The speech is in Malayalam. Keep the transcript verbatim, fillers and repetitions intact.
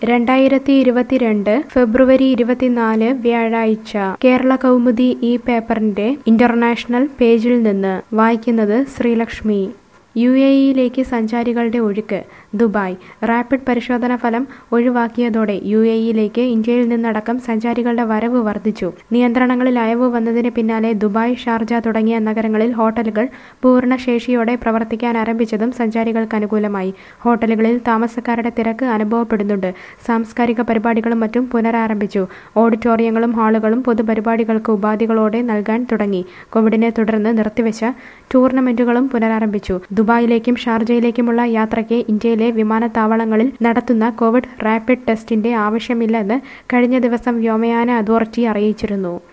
രണ്ടായിരത്തി ഇരുപത്തിരണ്ട് ഫെബ്രുവരി ഇരുപത്തിനാല് വ്യാഴാഴ്ച കേരള കൗമുദി ഈ പേപ്പറിന്റെ ഇന്റർനാഷണൽ പേജിൽ നിന്ന് വായിക്കുന്നത് ശ്രീലക്ഷ്മി. യു എ ഇയിലേക്ക് സഞ്ചാരികളുടെ ഒഴുക്ക്. ദുബായ് റാപ്പിഡ് പരിശോധനാ ഫലം ഒഴിവാക്കിയതോടെ യു എ ഇയിലേക്ക് ഇന്ത്യയിൽ നിന്നടക്കം സഞ്ചാരികളുടെ വരവ് വർദ്ധിച്ചു. നിയന്ത്രണങ്ങളിൽ അയവ് വന്നതിന് പിന്നാലെ ദുബായ്, ഷാർജ തുടങ്ങിയ നഗരങ്ങളിൽ ഹോട്ടലുകൾ പൂർണ്ണ ശേഷിയോടെ പ്രവർത്തിക്കാൻ ആരംഭിച്ചതും സഞ്ചാരികൾക്ക് അനുകൂലമായി. ഹോട്ടലുകളിൽ താമസക്കാരുടെ തിരക്ക് അനുഭവപ്പെടുന്നുണ്ട്. സാംസ്കാരിക പരിപാടികളും മറ്റും പുനരാരംഭിച്ചു. ഓഡിറ്റോറിയങ്ങളും ഹാളുകളും പൊതുപരിപാടികൾക്ക് ഉപാധികളോടെ നൽകാൻ തുടങ്ങി. കോവിഡിനെ തുടർന്ന് നിർത്തിവെച്ച ടൂർണമെന്റുകളും പുനരാരംഭിച്ചു. ദുബായിലേക്കും ഷാർജയിലേക്കുമുള്ള യാത്രയ്ക്ക് ഇന്ത്യയിലെ വിമാനത്താവളങ്ങളിൽ നടത്തുന്ന കോവിഡ് റാപ്പിഡ് ടെസ്റ്റിന്റെ ആവശ്യമില്ലെന്ന് കഴിഞ്ഞ ദിവസം വ്യോമയാന അതോറിറ്റി അറിയിച്ചിരുന്നു.